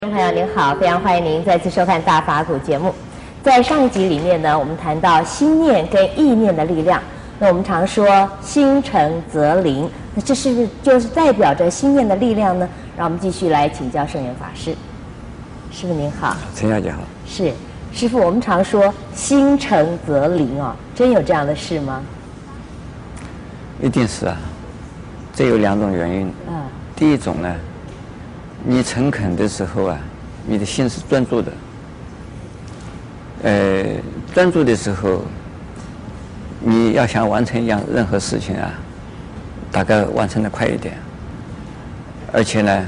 听众朋友您好，非常欢迎您再次收看《大法古》节目。在上一集里面呢，我们谈到心念跟意念的力量。那我们常说心诚则灵，那这是不是就是代表着心念的力量呢？让我们继续来请教圣严法师。师父您好。 陈小姐好。 是师父，我们常说心诚则灵哦，真有这样的事吗？ 一定是啊，这有两种原因。第一种呢，你诚恳的时候啊，你的心是专注的。专注的时候，你要想完成任何事情啊，大概完成的快一点。而且呢，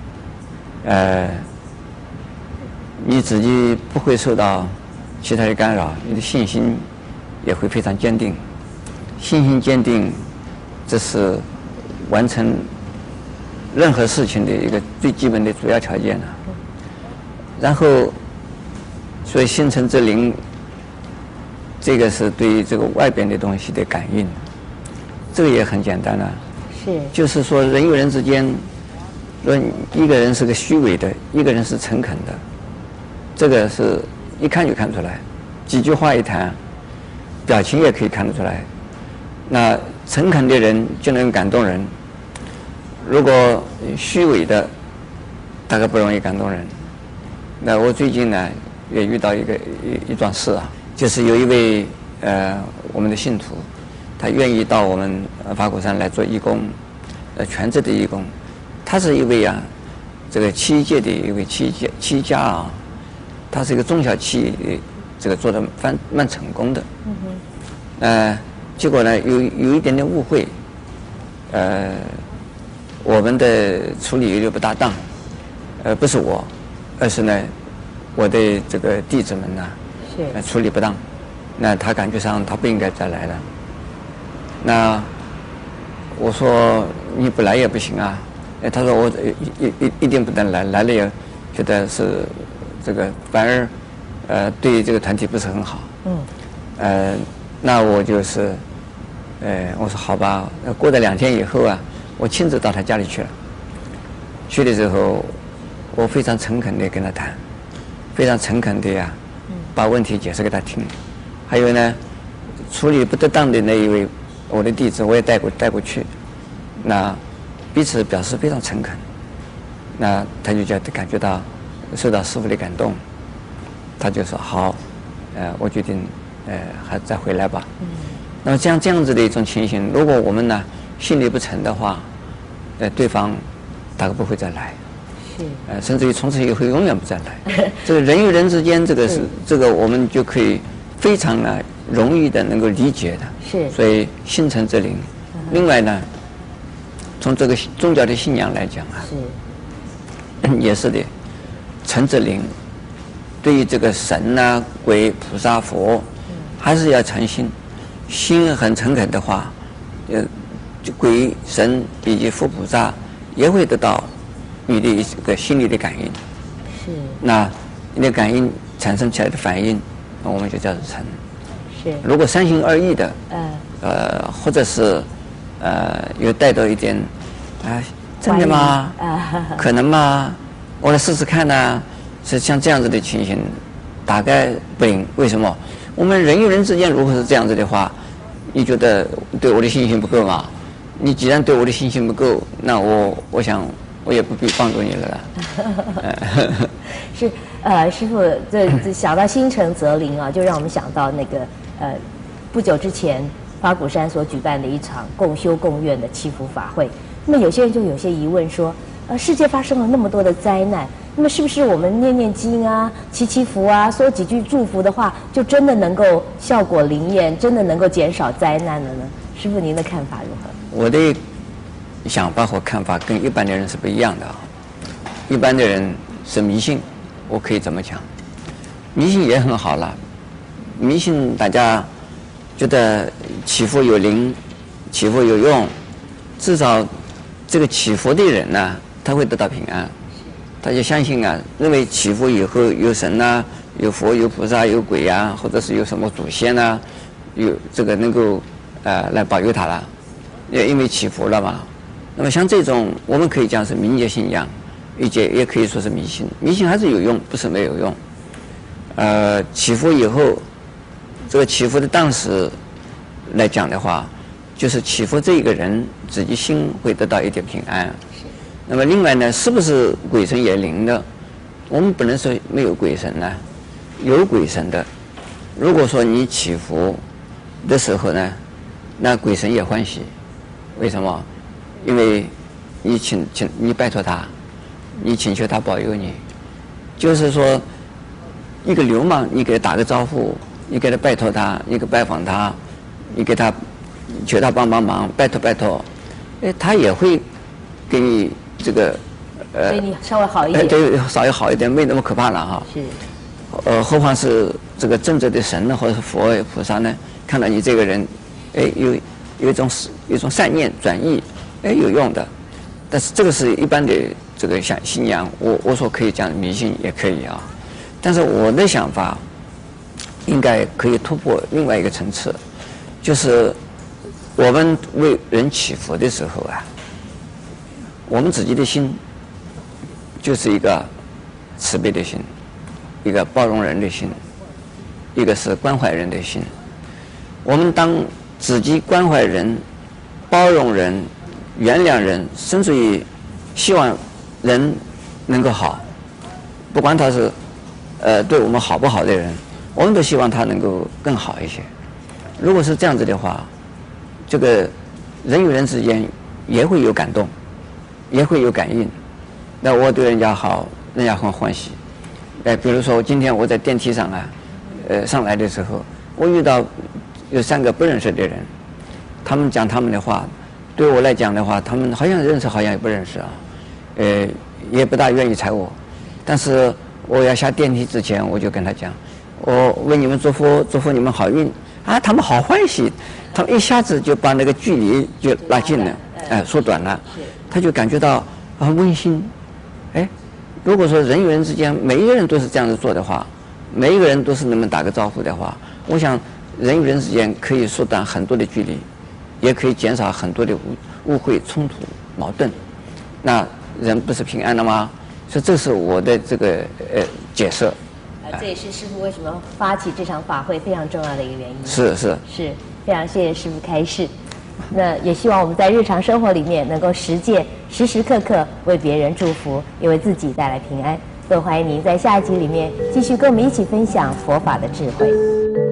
你自己不会受到其他的干扰，你的信心也会非常坚定。信心坚定，这是完成任何事情的一个最基本的主要条件了。然后，所以心诚则灵，这个是对于这个外边的东西的感应，这个也很简单了。 是。 就是说，人与人之间，说一个人是个虚伪的，一个人是诚恳的，这个是一看就看出来，几句话一谈，表情也可以看得出来。那诚恳的人就能感动人，如果虚伪的，大概不容易感动人。那我最近呢也遇到一桩事啊，就是有一位我们的信徒，他愿意到我们法鼓山来做义工，全职的义工。他是一位啊，这个企业界的一位企业家啊，他是一个中小企业这个做得蛮成功的。结果呢有一点点误会，我们的处理有点不大当，不是我，而是呢我的这个弟子们呢处理不当，那他感觉上他不应该再来了。那我说你不来也不行啊，他说我一定不能来，来了也觉得是这个反而对这个团体不是很好。那我就是我说好吧，过了2天以后啊，我亲自到他家里去了。去的时候，我非常诚恳地跟他谈，非常诚恳地呀，把问题解释给他听。还有呢，处理不得当的那一位我的弟子，我也带过去。那彼此表示非常诚恳。那他就感觉到受到师父的感动，他就说好，我决定还再回来吧。那么这样子的一种情形，如果我们呢心里不诚的话，对方大概不会再来，甚至于从此以后永远不再来。这个人与人之间，这个我们就可以非常容易的能够理解的。 是。 所以心诚则灵。另外呢，从这个宗教的信仰来讲啊，也是的，诚则灵。对于这个神啊、鬼、菩萨、佛，还是要诚心。心很诚恳的话，鬼神以及佛菩萨也会得到你的一个心理的感应。 是。那你的感应产生起来的反应，我们就叫做诚。 是。 如果三心二意的，或者是有带到一点真的吗？可能吗？我来试试看呢。是像这样子的情形，大概不灵。为什么？我们人与人之间如果是这样子的话，你觉得对我的信心不够吗？你既然对我的信心不够，那我想我也不必帮助你了。 是师父，这想到心诚则灵啊，就让我们想到那个不久之前法鼓山所举办的一场共修共愿的祈福法会。那么有些人就有些疑问说，世界发生了那么多的灾难，那么是不是我们念念经啊、祈福啊、说几句祝福的话，就真的能够效果灵验，真的能够减少灾难了呢？师父您的看法如何？ 我的想法和看法跟一般的人是不一样的啊。一般的人是迷信，我可以这么讲，迷信也很好了。迷信大家觉得祈福有灵，祈福有用，至少这个祈福的人呢，他会得到平安。他就相信啊，认为祈福以后有神啊，有佛、有菩萨、有鬼啊，或者是有什么祖先啊，有这个能够来保佑他了，也因为祈福了嘛。那么像这种，我们可以讲是民间信仰， 也可以说是迷信。迷信还是有用，不是没有用。祈福以后，这个祈福的当时来讲的话，就是祈福这一个人自己心会得到一点平安。那么另外呢，是不是鬼神也灵的？我们不能说没有鬼神呢，有鬼神的。如果说你祈福的时候呢，那鬼神也欢喜。为什么？因为你你拜托他，你请求他保佑你。就是说，一个流氓，你给他打个招呼，你给他拜托他，你给拜访他，你给他求他帮忙，拜托，他也会给你这个对你稍微好一点， 对，稍微好一点，没那么可怕了哈。 是。 何况是这个正直的神呢，或者是佛菩萨呢？看到你这个人，有一种善念转意，有用的。但是这个是一般的这个像信仰，我说可以讲迷信也可以啊。但是我的想法，应该可以突破另外一个层次，就是我们为人祈福的时候啊，我们自己的心就是一个慈悲的心，一个包容人的心，一个是关怀人的心。我们当自己关怀人、包容人、原谅人，甚至于希望人能够好，不管他是对我们好不好的人，我们都希望他能够更好一些。如果是这样子的话，这个人与人之间也会有感动，也会有感应。那我对人家好，人家很欢喜。比如说今天我在电梯上啊，上来的时候，我遇到有3个不认识的人，他们讲他们的话，对我来讲的话，他们好像认识，好像也不认识啊，也不大愿意睬我。但是我要下电梯之前，我就跟他讲，我为你们祝福你们好运啊！他们好欢喜，他们一下子就把那个距离就拉近了，缩短了，他就感觉到很温馨。如果说人与人之间每一个人都是这样子做的话，每一个人都是能打个招呼的话，我想人与人之间可以缩短很多的距离，也可以减少很多的误会、冲突、矛盾。那人不是平安了吗？所以这是我的这个解释。 这也是师父为什么发起这场法会非常重要的一个原因。 是， 非常谢谢师父开示。那也希望我们在日常生活里面能够实践，时时刻刻为别人祝福，也为自己带来平安。更欢迎您在下一集里面继续跟我们一起分享佛法的智慧。